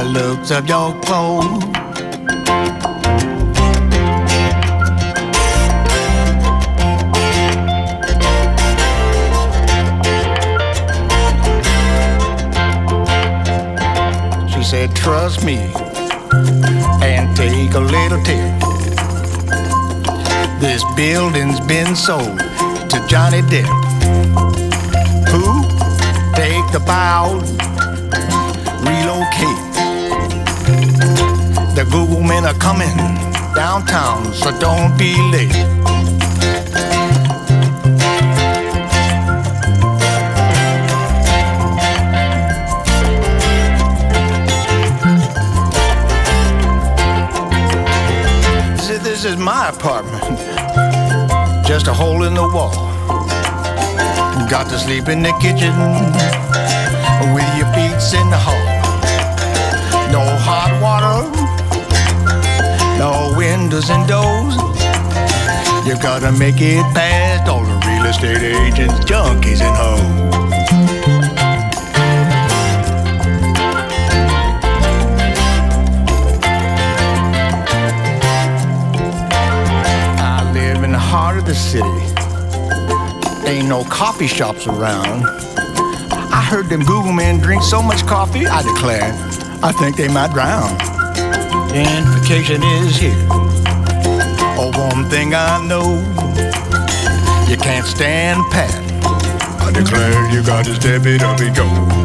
looks of your clothes. She said, trust me and take a little tip. This building's been sold to Johnny Depp. Who? Take the buyout, relocate. The Google men are coming downtown, so don't be late. This is my apartment, just a hole in the wall. Got to sleep in the kitchen with your feet in the hall. No hot water, no windows and doors. You gotta make it past all the real estate agents, junkies and hoes. Heart of the city, ain't no coffee shops around. I heard them Google men drink so much coffee, I declare, I think they might drown. Gentrification is here. Oh, one thing I know, you can't stand pat. I declare you gotta step it up and go.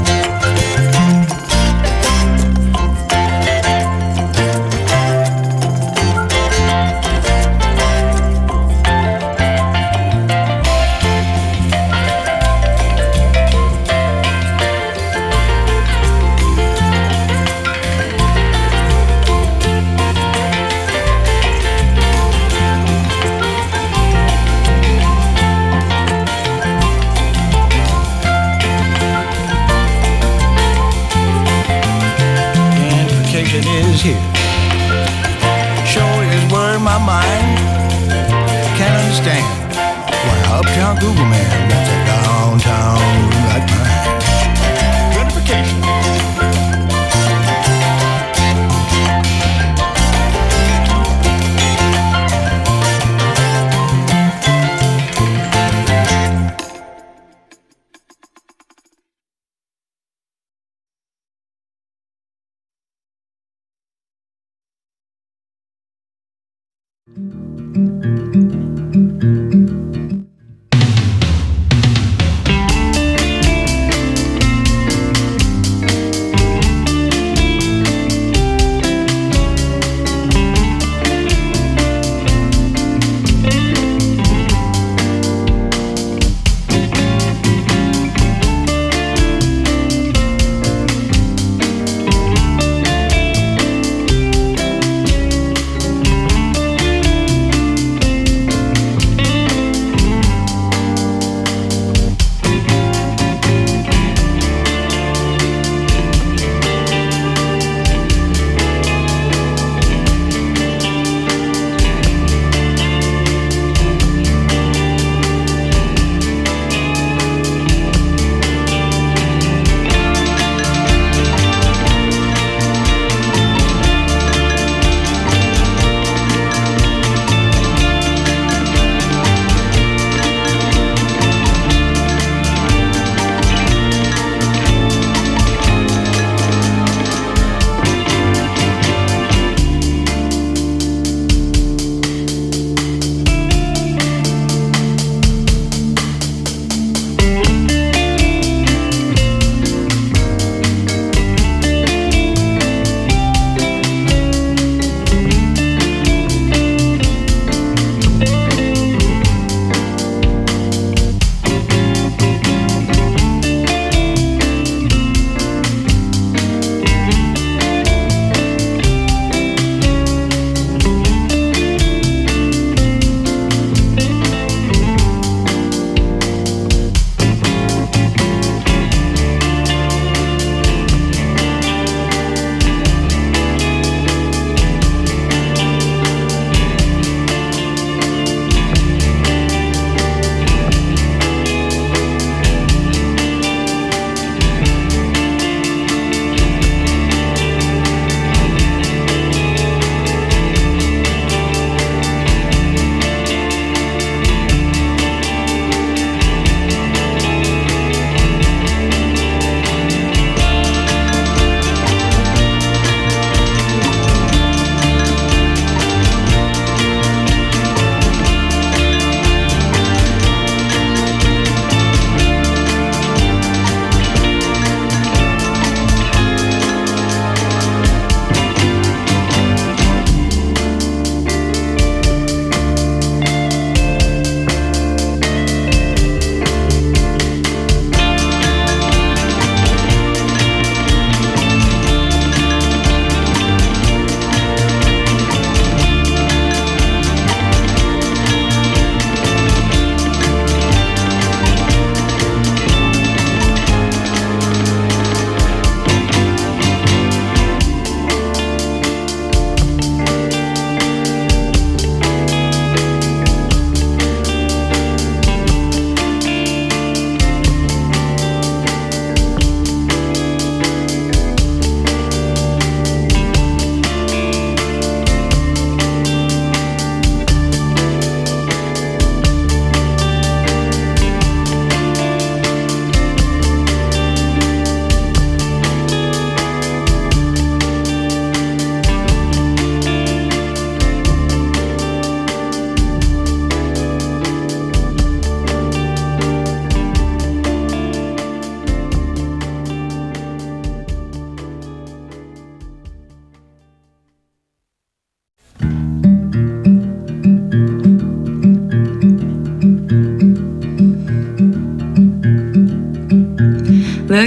Is here. Sure is where my mind can't understand why uptown Google man wants a downtown like mine. Gentrification.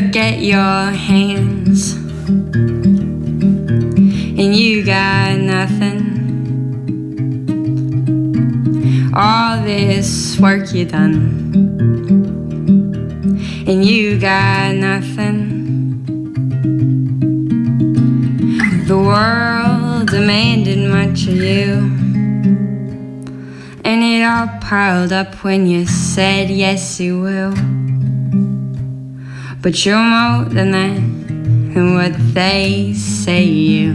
look at your hands and you got nothing. All this work you done and you got nothing. The world demanded much of you, and it all piled up when you said yes you will. But you're more than that, and what they say you.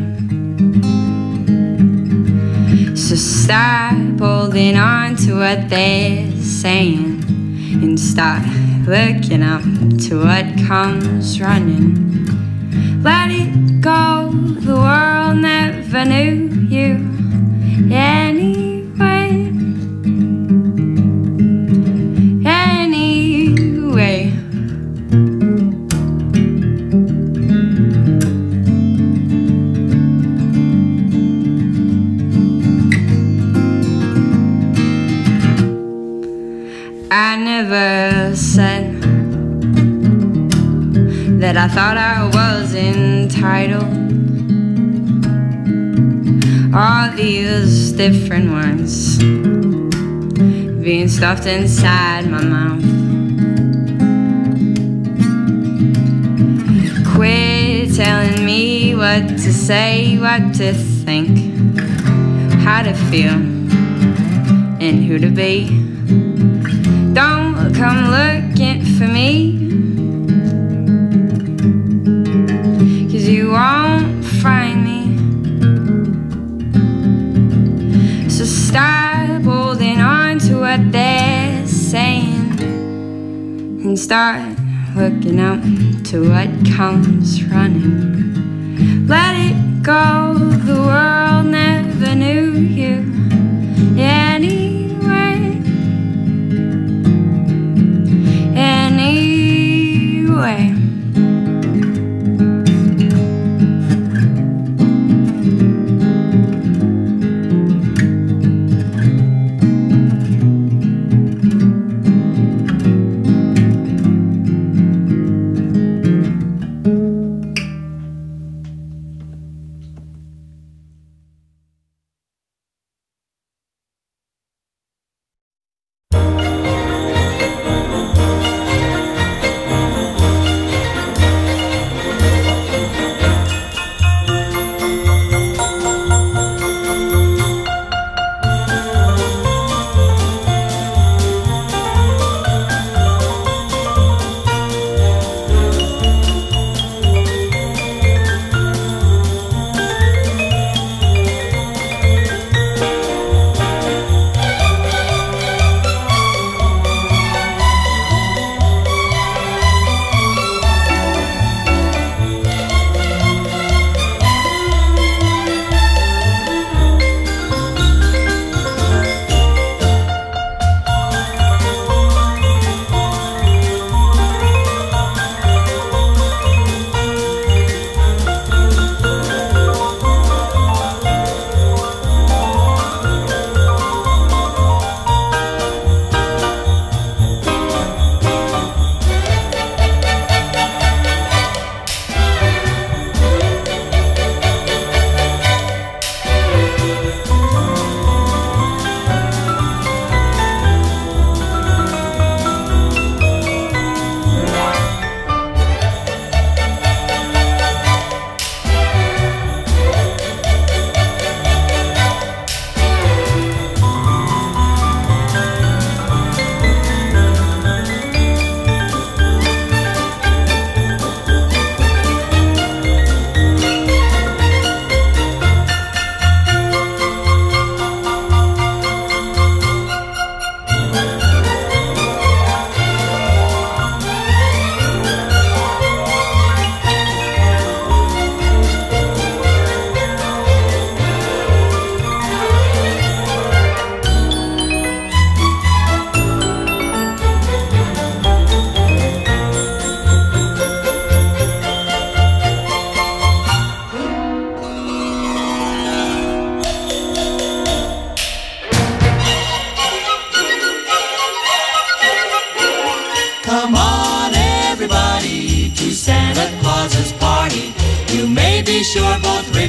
So stop holding on to what they're saying and start looking up to what comes running. Let it go, the world never knew you anyway. Anyway. I never said that I thought I was entitled. All these different words being stuffed inside my mouth. Quit telling me what to say, what to think, how to feel, and who to be. Don't come looking for me, 'cause you won't find me. So stop holding on to what they're saying and start looking up to what comes running. Let it go, the world never knew you anyway. Anyway.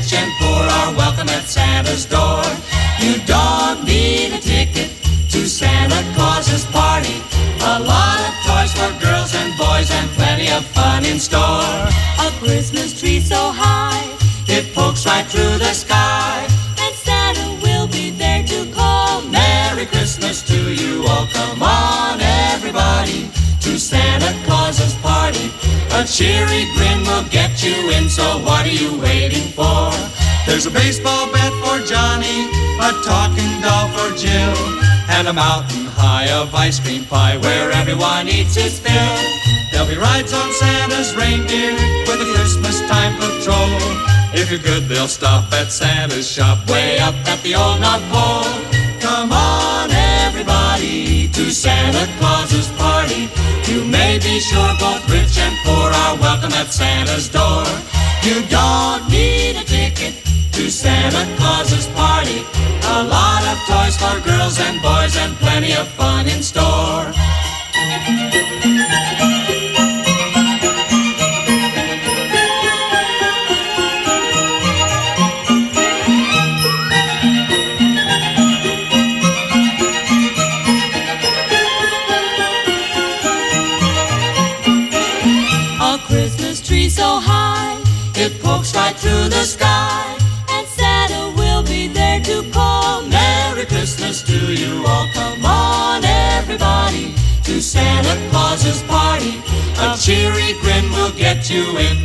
rich and poor are welcome at Santa's door. You don't need a ticket to Santa Claus's party. A lot of toys for girls and boys and plenty of fun in store. A Christmas tree so high, it pokes right through the sky. And Santa will be there to call Merry Christmas to you all. Come on everybody to Santa Claus's party. A cheery grin will get you in, so what are you waiting for? There's a baseball bat for Johnny, a talking doll for Jill, and a mountain high of ice cream pie where everyone eats his fill. There'll be rides on Santa's reindeer with a Christmas time patrol. If you're good, they'll stop at Santa's shop way up at the old North Pole. Come on everybody to Santa Claus's party. You may be sure both rich and poor are welcome at Santa's door. You don't need a ticket to Santa Claus's party. A lot of toys for girls and boys and plenty of fun in store. A Christmas tree so high, it pokes right through the sky. And Santa will be there to call Merry Christmas to you all. Come on everybody to Santa Claus's party. A cheery grin will get you in.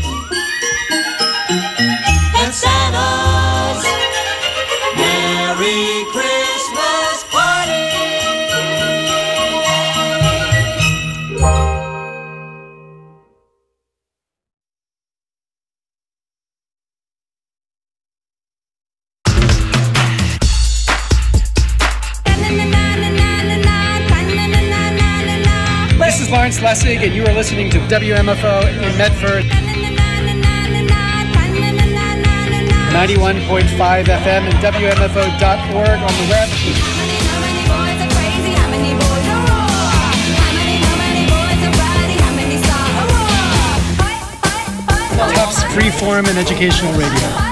And Santa's Merry Christmas party. This is Lawrence Lessig, and you are listening to WMFO in Medford, 91.5 FM and WMFO.org on the web. Tufts Freeform and Educational Radio.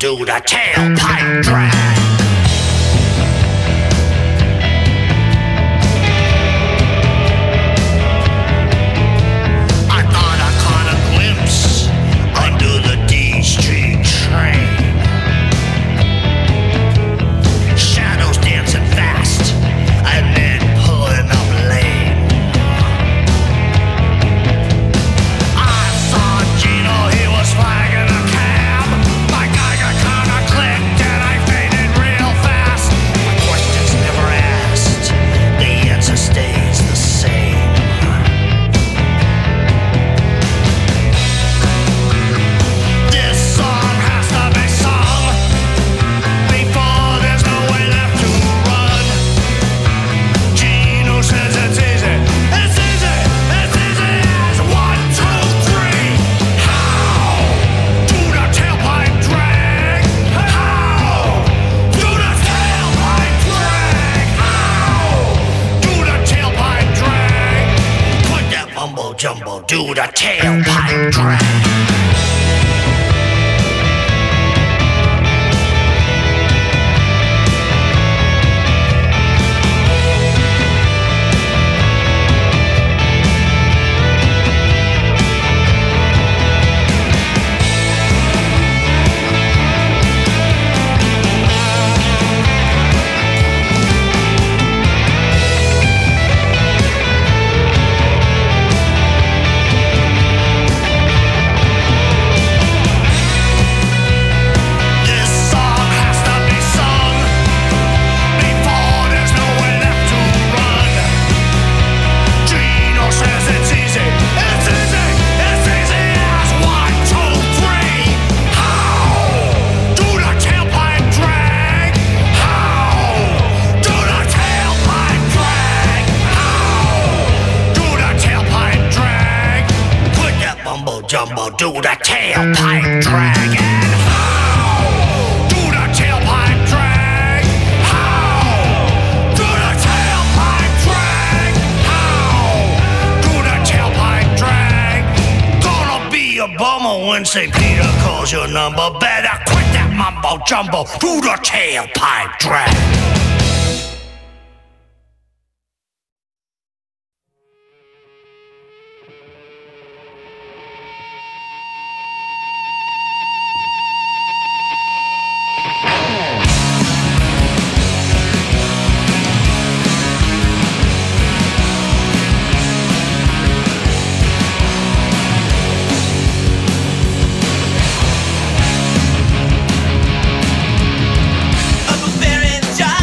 do the tailpipe drag. I thought I caught a glimpse under the D Street train. Shadows dancing fast and then pulling up lane. I saw Gino, he was flagging a cab. My Geiger counter clicked and I faded real fast. My question's never asked, the answer stays the same. This song has to be sung before there's no way left to run. Gino says it's easy. It's easy. It's easy as 1, 2, 3. How do the tailpipe drag? How do the tailpipe drag? How do the tailpipe drag? Put that mumbo jumbo, do the tailpipe drag. This song has to be sung before there's no way left to run. Gino says it's easy. It's easy. It's easy as 1, 2, 3. How do the tailpipe drag? How do the tailpipe drag? How do the tailpipe drag? Put that mumbo jumbo, do the tailpipe drag. And how do the tailpipe drag? How do the tailpipe drag? How do the tailpipe drag? Gonna be a bummer when St. Peter calls your number. Better quit that mumbo jumbo, do the tailpipe drag. A barbarian giant.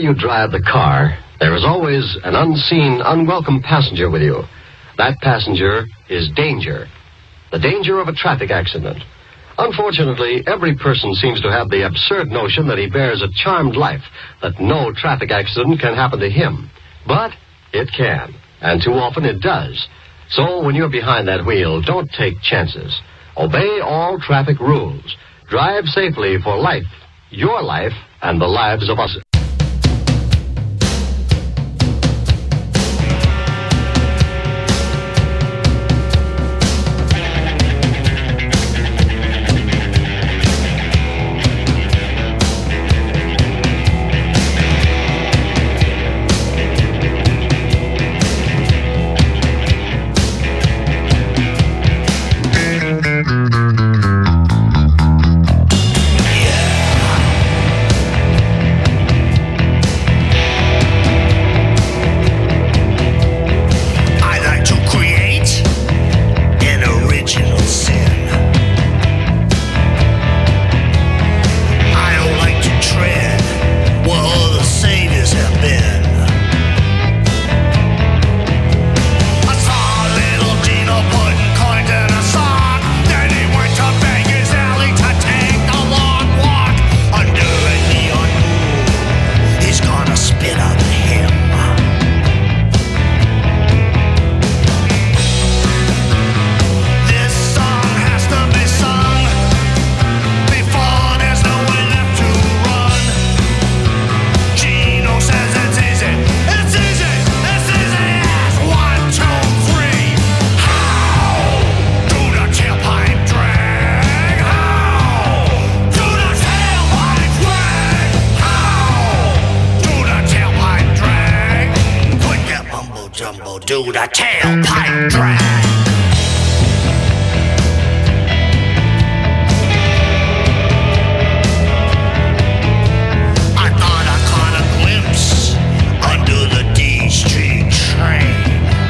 you drive the car, there is always an unseen, unwelcome passenger with you. That passenger is danger. The danger of a traffic accident. Unfortunately, every person seems to have the absurd notion that he bears a charmed life, that no traffic accident can happen to him. But it can, and too often it does. So when you're behind that wheel, don't take chances. Obey all traffic rules. Drive safely for life, your life, and the lives of us. Do the tailpipe drag. I thought I caught a glimpse under the D Street train.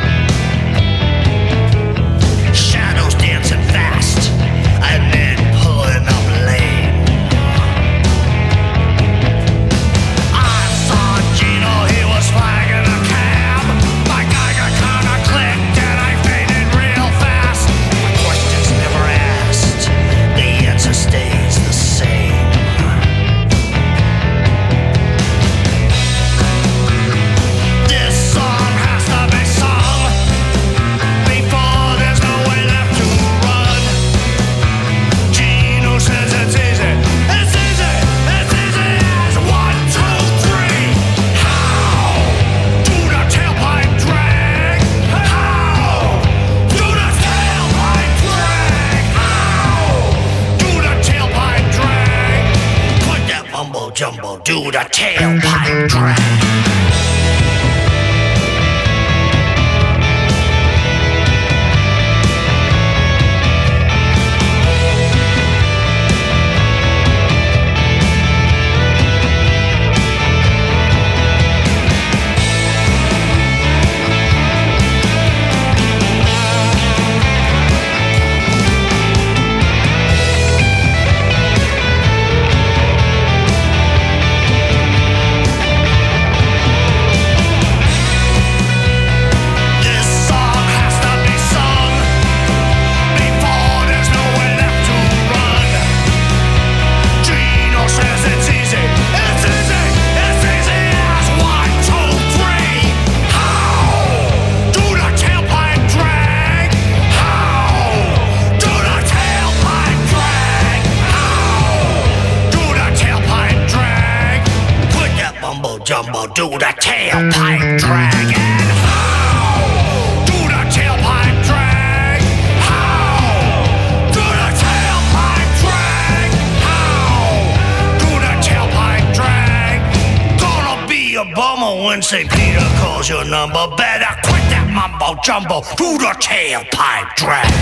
Shadows dancing fast and then pulling up lane. I saw Gino, he was flagging a cab. My Geiger counter clicked and I faded real fast. My questions never asked, the answer stays the same. This song has to be sung before there's no way left to run. Gino says it's easy, it's easy, it's easy as 1, 2, 3. How do the tailpipe drag? How do the tailpipe drag? How do the tailpipe drag? Put that mumbo jumbo, do the tailpipe drag. This song has to be sung before there's no way left to run. Gino says it's easy, it's easy, it's easy as 1, 2, 3. How do the tailpipe drag? How do the tailpipe drag? How do the tailpipe drag? Put that mumbo jumbo, do the tailpipe drag. And how do the tailpipe drag? How do the tailpipe drag? How do the tailpipe drag? Gonna be a bummer when St. Peter calls your number. Better quit that mumbo jumbo, do the tailpipe drag.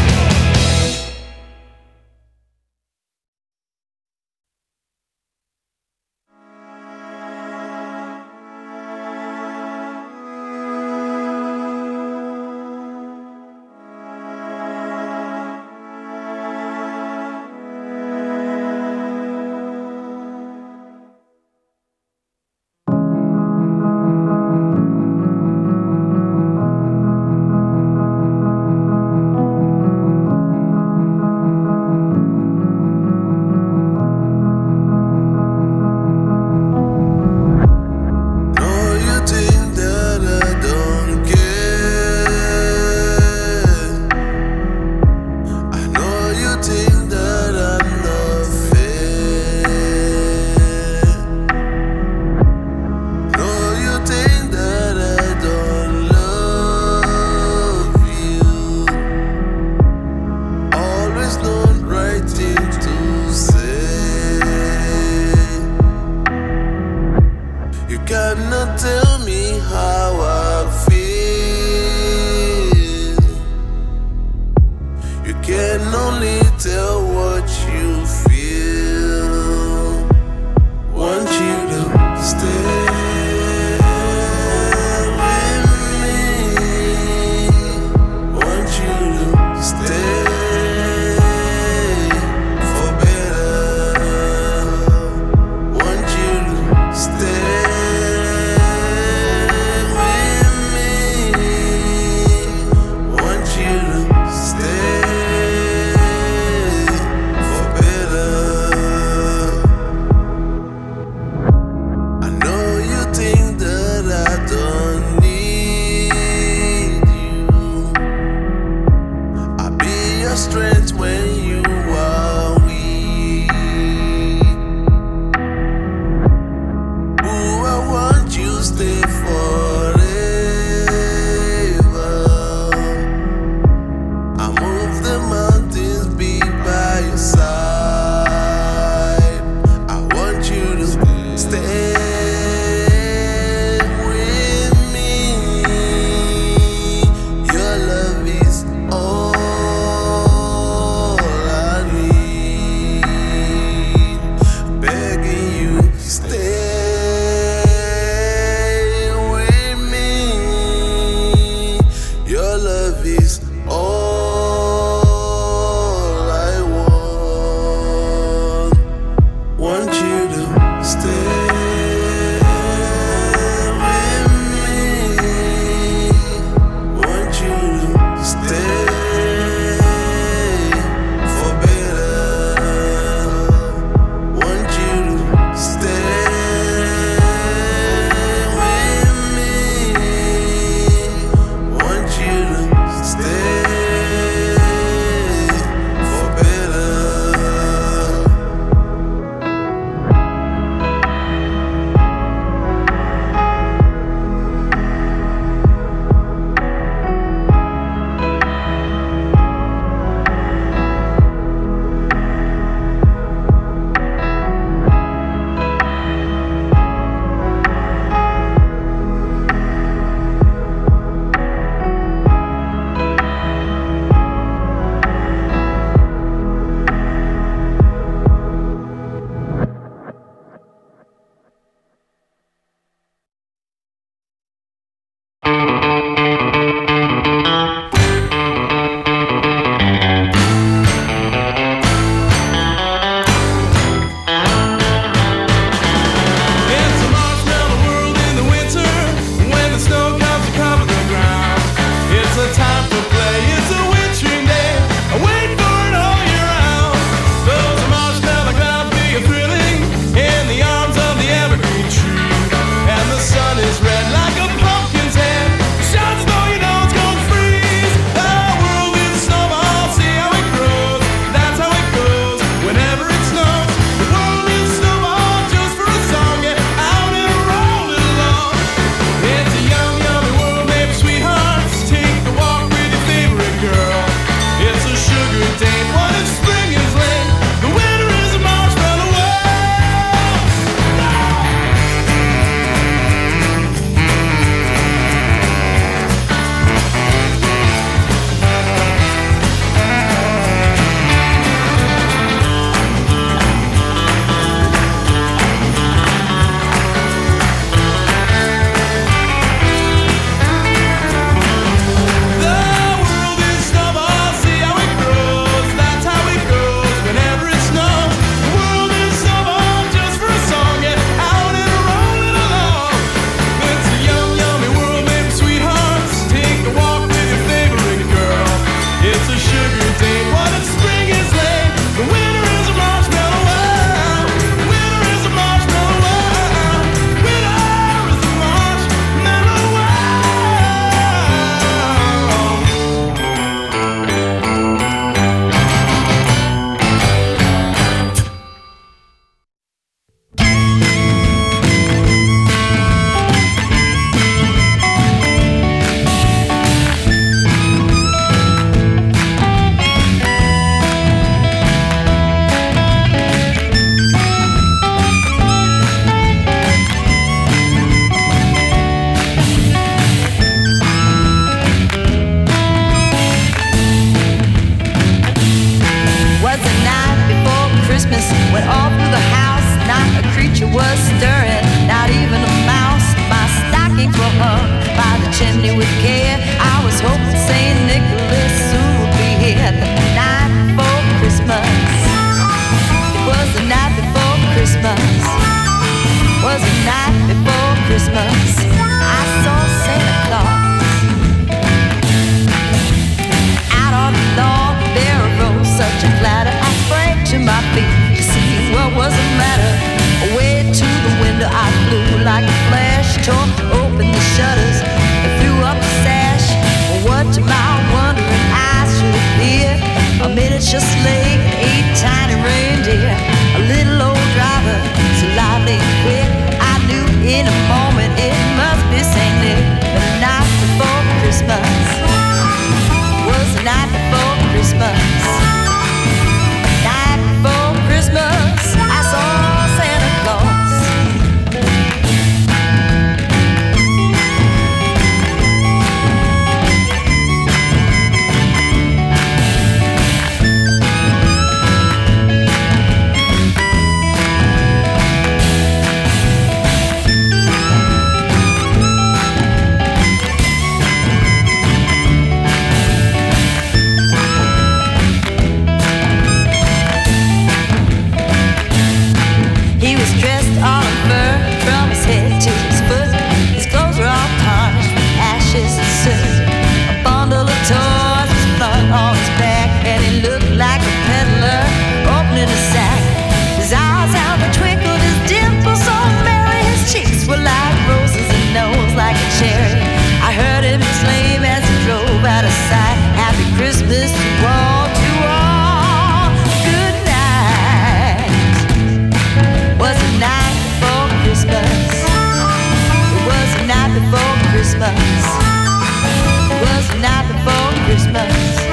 Christmas. Was the night before Christmas.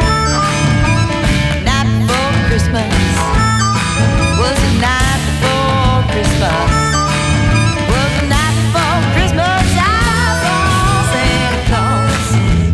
Night before Christmas. Was the night before Christmas. Was the night before Christmas. I saw Santa Claus.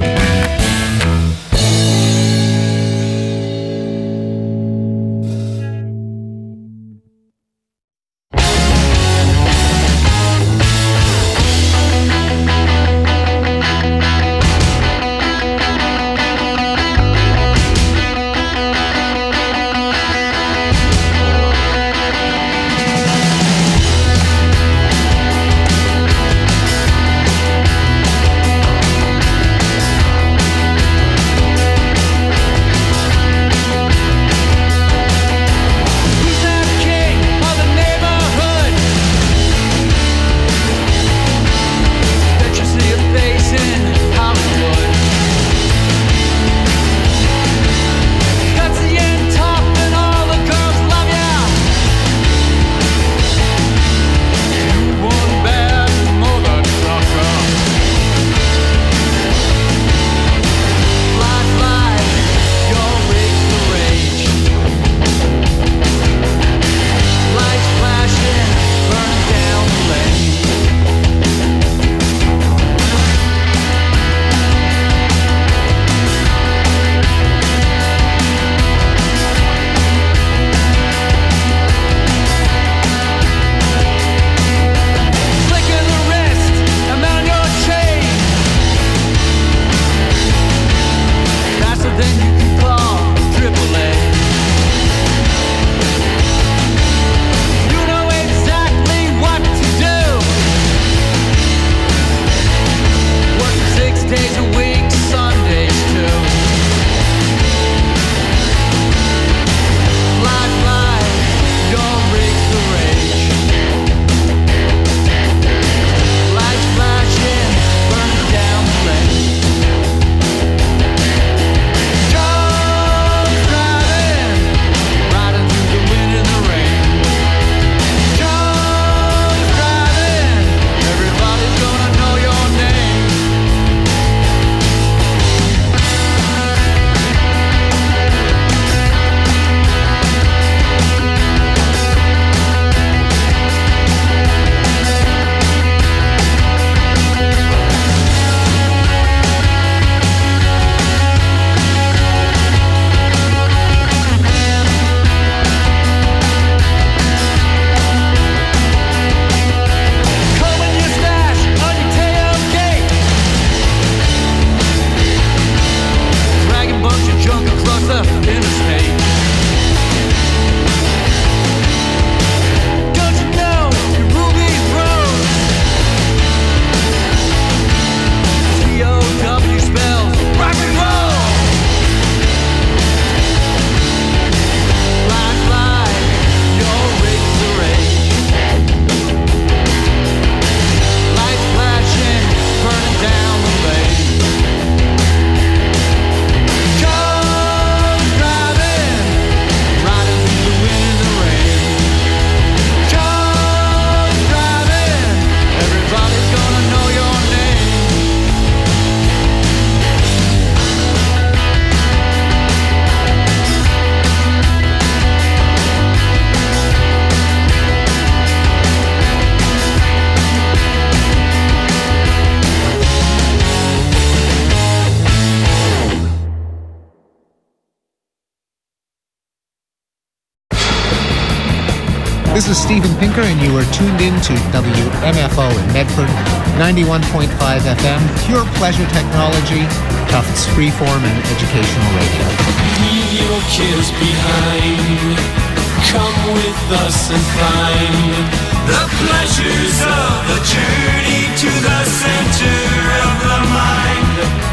This is Steven Pinker, and you are tuned in to WMFO in Medford, 91.5 FM, pure pleasure technology, Tufts freeform and educational radio. Leave your kids behind. Come with us and find the pleasures of the journey to the center of the mind.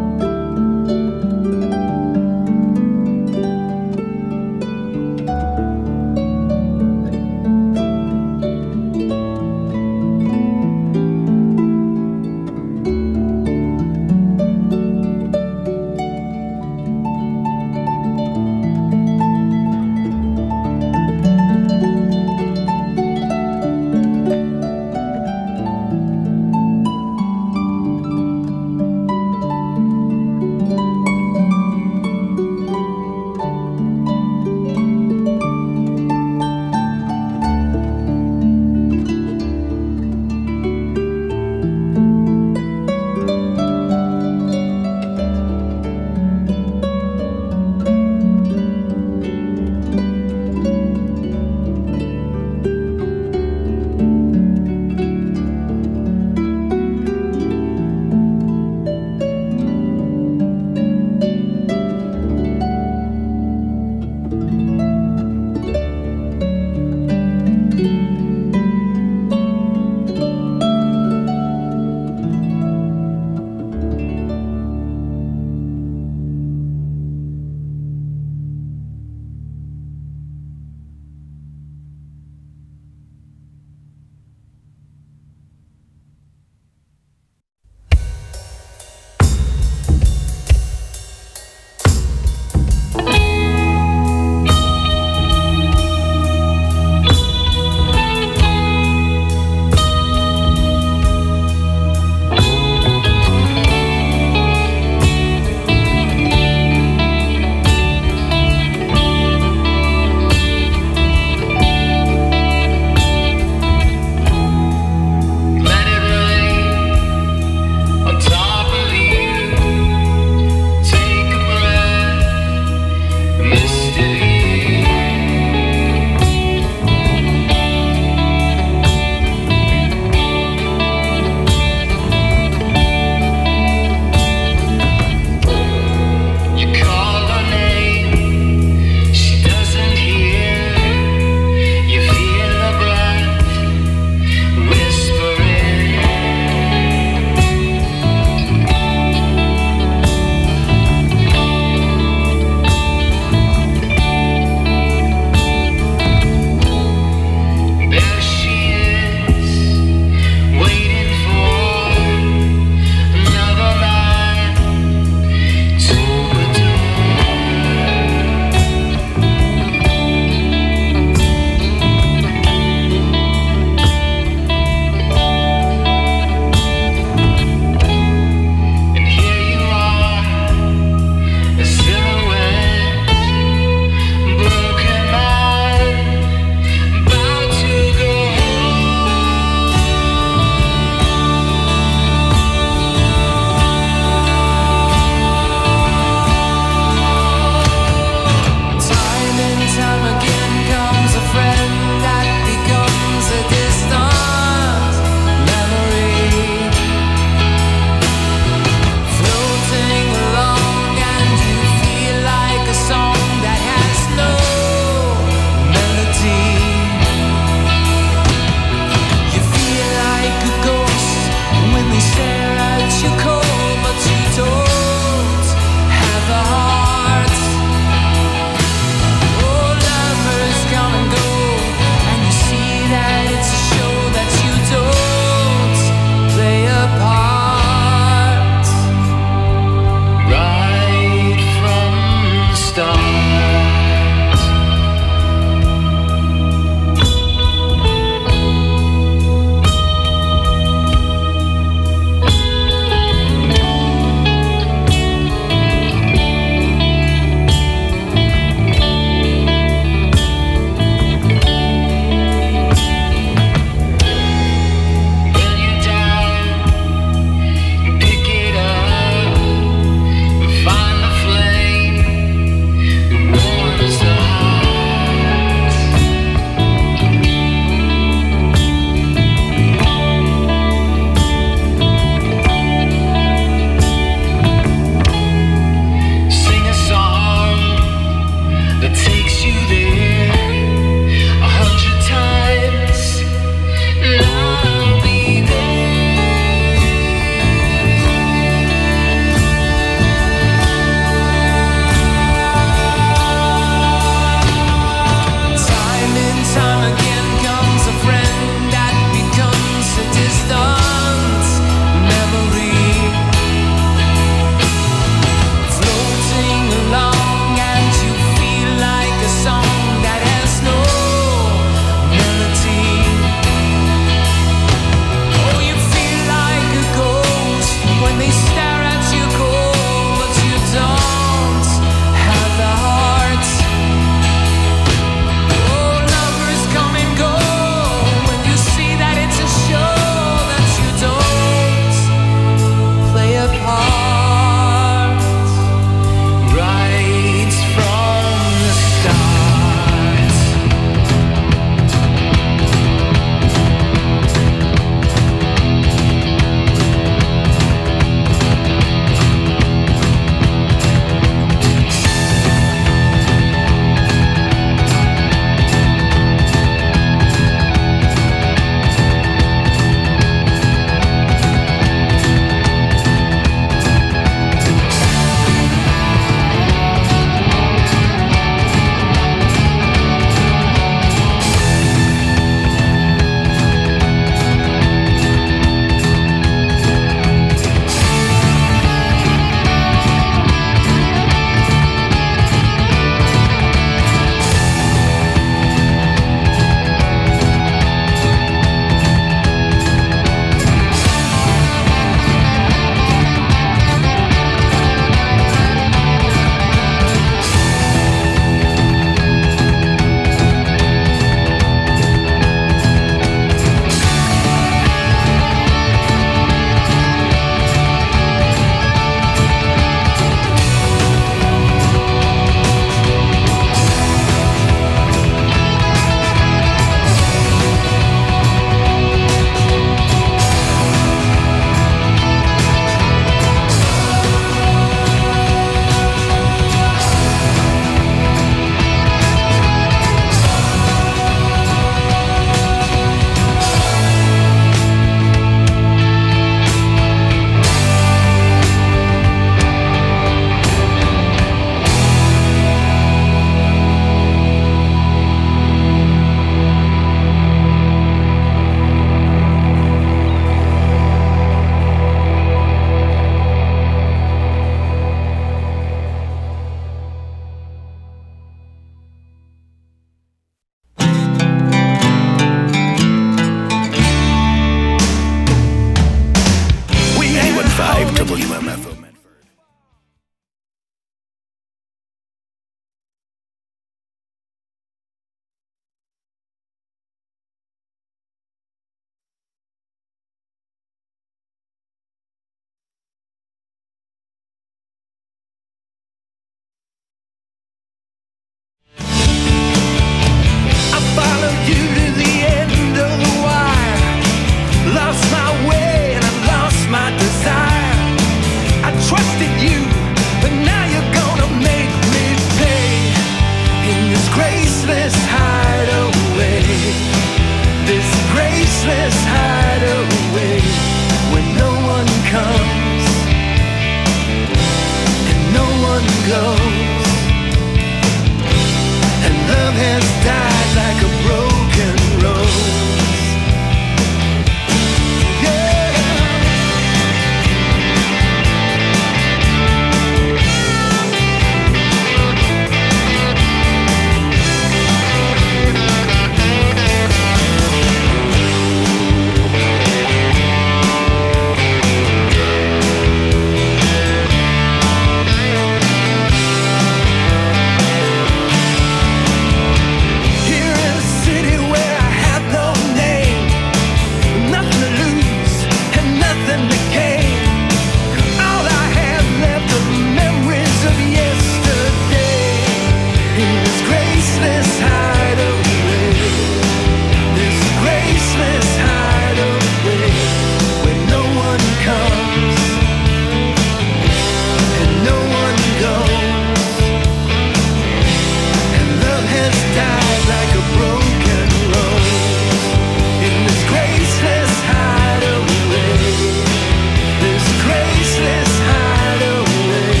broken rose in this graceless hideaway. This graceless hideaway.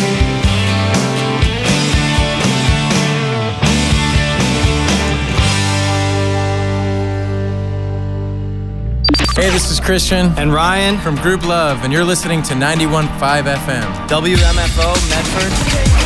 Hey, this is Christian and Ryan from Group Love, and you're listening to 91.5 FM. WMFO Medford.